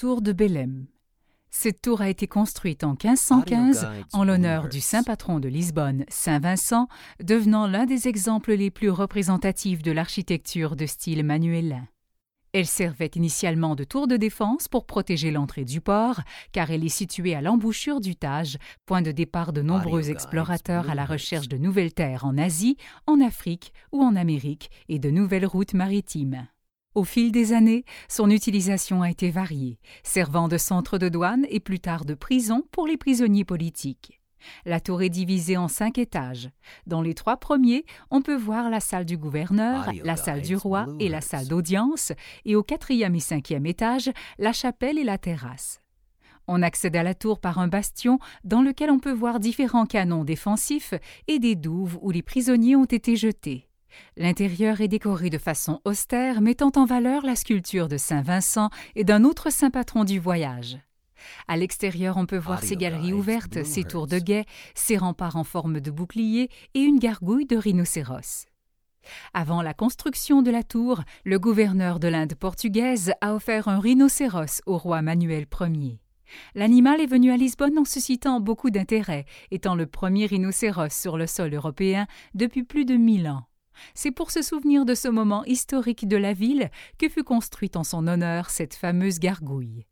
tour de Belém. Cette tour a été construite en 1515 en l'honneur du saint patron de Lisbonne, Saint Vincent, devenant l'un des exemples les plus représentatifs de l'architecture de style manuélin. Elle servait initialement de tour de défense pour protéger l'entrée du port, car elle est située à l'embouchure du Tage, point de départ de nombreux explorateurs à la recherche de nouvelles terres en Asie, en Afrique ou en Amérique et de nouvelles routes maritimes. Au fil des années, son utilisation a été variée, servant de centre de douane et plus tard de prison pour les prisonniers politiques. La tour est divisée en 5 étages. Dans les 3 premiers, on peut voir la salle du gouverneur, la salle du roi et la salle d'audience, et au 4e et 5e étage, la chapelle et la terrasse. On accède à la tour par un bastion dans lequel on peut voir différents canons défensifs et des douves où les prisonniers ont été jetés. L'intérieur est décoré de façon austère, mettant en valeur la sculpture de Saint Vincent et d'un autre saint patron du voyage. À l'extérieur, on peut voir ses galeries ouvertes, ses tours de guet, ses remparts en forme de bouclier et une gargouille de rhinocéros. Avant la construction de la tour, le gouverneur de l'Inde portugaise a offert un rhinocéros au roi Manuel Ier. L'animal est venu à Lisbonne en suscitant beaucoup d'intérêt, étant le premier rhinocéros sur le sol européen depuis plus de 1000 ans. C'est pour se souvenir de ce moment historique de la ville que fut construite en son honneur cette fameuse gargouille.